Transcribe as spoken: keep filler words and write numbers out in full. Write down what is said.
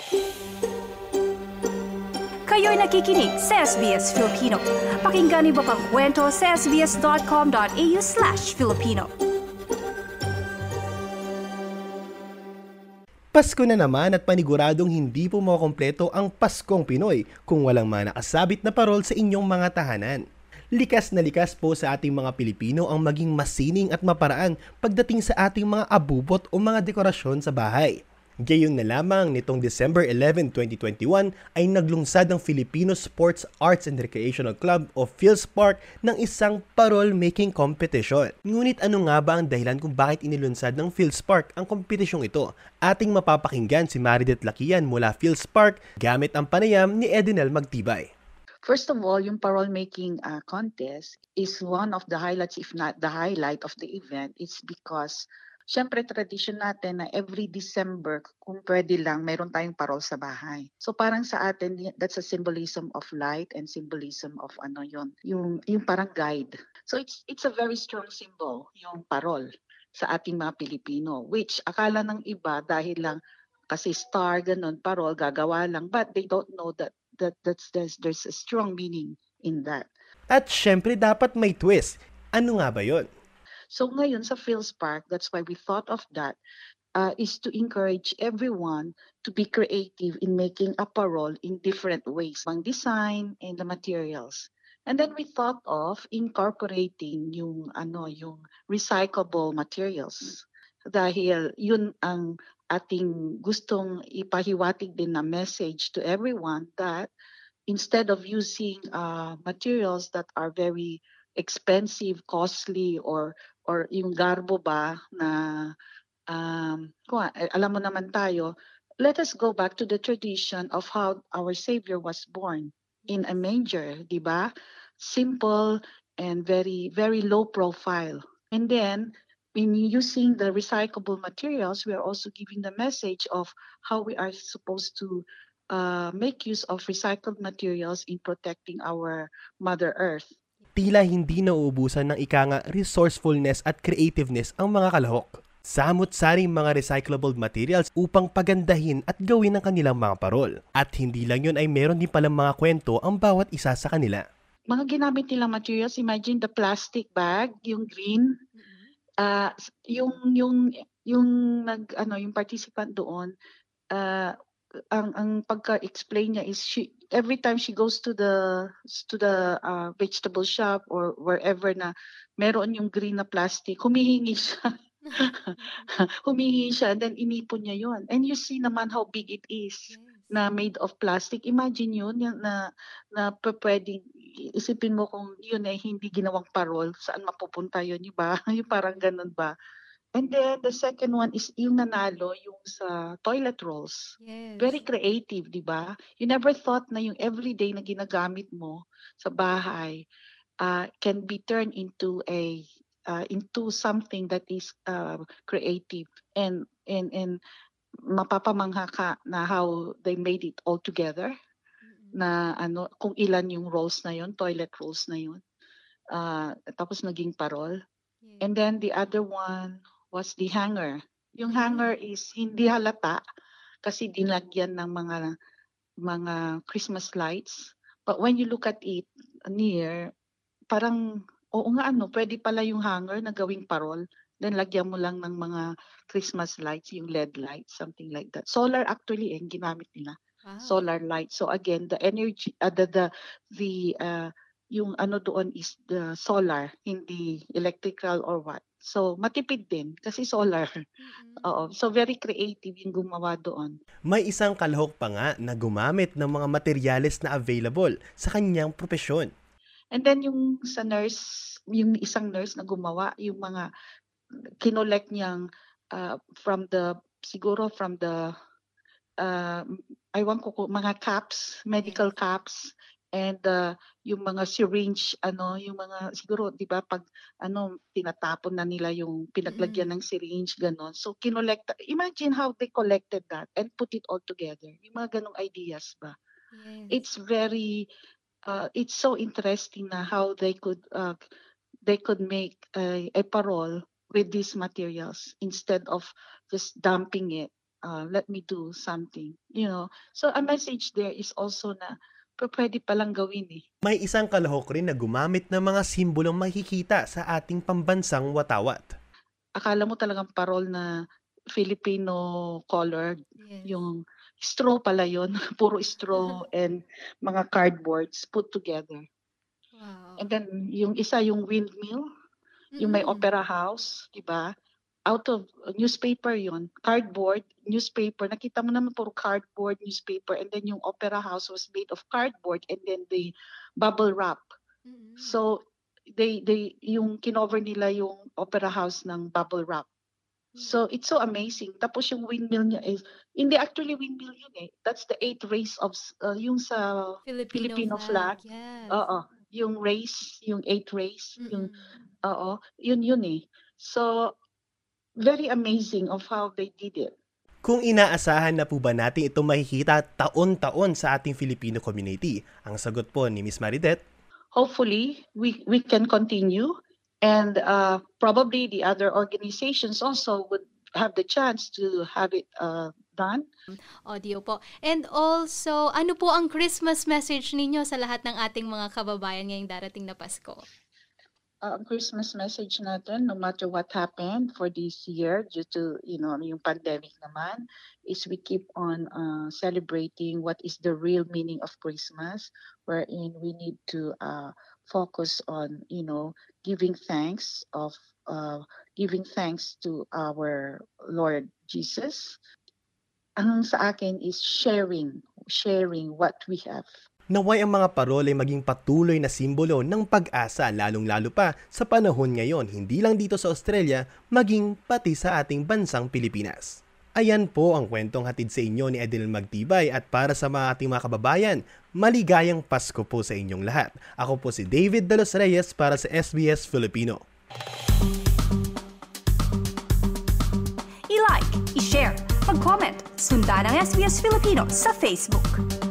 Kayo'y nakikinig sa S B S Filipino. Pakinggan niyo pa ang kwento sa sbs.com.au slash Filipino. Pasko na naman at paniguradong hindi po makukumpleto ang Paskong Pinoy kung walang mga nakasabit na parol sa inyong mga tahanan. Likas na likas po sa ating mga Pilipino ang maging masining at maparaan pagdating sa ating mga abubot o mga dekorasyon sa bahay. Gayon na lamang nitong December eleventh, twenty twenty-one ay naglungsad ang Filipino Sports, Arts and Recreational Club o PhilSpark ng isang parol making competition. Ngunit ano nga ba ang dahilan kung bakit inilunsad ng PhilSpark ang kompetisyong ito? Ating mapapakinggan si Maridet Lakian mula PhilSpark gamit ang panayam ni Edinel Magtibay. First of all, yung parol making uh, contest is one of the highlights, if not the highlight of the event. It's because siyempre, tradition natin na every December, kung pwede lang, mayroon tayong parol sa bahay. So parang sa atin, that's a symbolism of light and symbolism of ano yon, yung, yung parang guide. So it's it's a very strong symbol, yung parol sa ating mga Pilipino, which akala ng iba dahil lang kasi star, ganun, parol, gagawa lang. But they don't know that, that that's, there's, there's a strong meaning in that. At syempre, dapat may twist. Ano nga ba yon? So ngayon sa PhilSpark, that's why we thought of that, uh, is to encourage everyone to be creative in making a parol in different ways, ang design and the materials. And then we thought of incorporating yung ano yung recyclable materials dahil yun ang ating gustong ipahiwatig din na message to everyone that instead of using uh, materials that are very expensive, costly, or or yung garbo ba na um, kung, alam mo naman tayo, let us go back to the tradition of how our Savior was born in a manger, di ba? Simple and very, very low profile. And then, in using the recyclable materials, we are also giving the message of how we are supposed to uh, make use of recycled materials in protecting our Mother Earth. Tila hindi nauubusan ng ikanga resourcefulness at creativeness ang mga kalahok. Samot-saring mga recyclable materials upang pagandahin at gawin ang kanilang mga parol. At hindi lang yun ay meron din palang mga kwento ang bawat isa sa kanila. Mga ginamit nilang materials, imagine the plastic bag, yung green, uh, yung yung yung nag ano yung participant doon, uh, ang ang pagka-explain niya is she every time she goes to the to the uh, vegetable shop or wherever na meron yung green na plastic, humihingi siya. humihingi siya and then inipon niya yon. And you see naman how big it is, yes, na made of plastic. Imagine yun yung na na pwedeng isipin mo kung yun ay hindi ginawang parol, saan mapupunta yun, iba? Yung parang ganun ba? And then the second one is yung nanalo yung sa toilet rolls. Yes. Very creative, di ba? You never thought na yung everyday na ginagamit mo sa bahay uh, can be turned into a uh, into something that is uh, creative and and and mapapamangha ka na how they made it all together. Mm-hmm. Na ano kung ilan yung rolls na yon, toilet rolls na yon. Uh, tapos naging parol. Yes. And then the other one was the hanger. Yung hanger is hindi halata kasi dinagyan ng mga mga Christmas lights. But when you look at it near, parang oo nga ano, pwede pala yung hanger na gawing parol. Then lagyan mo lang ng mga Christmas lights, yung L E D lights, something like that. Solar actually eh, ginamit nila. Wow. Solar light. So again, the energy, uh, the the the uh, yung ano doon is the solar, hindi electrical or what. So, matipid din kasi solar. Mm-hmm. Oo. So, very creative yung gumawa doon. May isang kalahok pa nga na gumamit ng mga materyales na available sa kanyang propesyon. And then, yung sa nurse, yung isang nurse na gumawa, yung mga kinolect niyang uh, from the, siguro from the, uh, aywan ko, mga caps, medical caps, and uh, yung mga syringe, ano, yung mga, siguro, di ba, pag, ano, tinatapon na nila yung pinaglagyan ng syringe, ganon. So, kinolekta, imagine how they collected that and put it all together. Yung mga ganong ideas ba? Yes. It's very, uh, it's so interesting na how they could, uh, they could make a, a parol with these materials instead of just dumping it uh, let me do something, you know. So a message there is also na pero pwede palang gawin eh. May isang kalahok rin na gumamit ng mga simbolong makikita sa ating pambansang watawat. Akala mo talagang parol na Filipino colored. Yes. Yung straw pala yun. Puro straw and mga cardboards put together. Wow. And then yung isa, yung windmill, yung may Mm-mm. opera house, di ba? Out of uh, newspaper yun. Cardboard, newspaper. Nakita mo naman puro cardboard, newspaper. And then yung opera house was made of cardboard and then the bubble wrap. Mm-mm. So, they, they, yung kinover nila yung opera house ng bubble wrap. So, it's so amazing. Tapos yung windmill niya is, hindi actually windmill yun eh. That's the eight rays of, uh, yung sa Filipino, Filipino flag. flag. Yes. Oo. Yung rays, yung eight rays. Yung, Mm-mm. oo. Yun yun eh. So, very amazing of how they did it. Kung inaasahan na po ba natin ito makikita taon-taon sa ating Filipino community? Ang sagot po ni Miss Maridet, Hopefully, we, we can continue. And uh, probably the other organizations also would have the chance to have it uh, done. Audio po. And also, ano po ang Christmas message ninyo sa lahat ng ating mga kababayan ngayong darating na Pasko? Uh, Christmas message natin, no matter what happened for this year due to, you know, yung pandemic naman, is we keep on uh, celebrating what is the real meaning of Christmas, wherein we need to uh, focus on, you know, giving thanks of uh, giving thanks to our Lord Jesus. Ang sa akin is sharing, sharing what we have. naway ang mga parol ay maging patuloy na simbolo ng pag-asa lalong-lalo pa sa panahon ngayon, hindi lang dito sa Australia, maging pati sa ating bansang Pilipinas. Ayan po ang kwentong hatid sa inyo ni Adeline Magtibay at para sa mga ating mga kababayan, maligayang Pasko po sa inyong lahat. Ako po si David De Los Reyes para sa S B S Filipino. I-like, i-share, mag-comment, sundan ang S B S Filipino sa Facebook.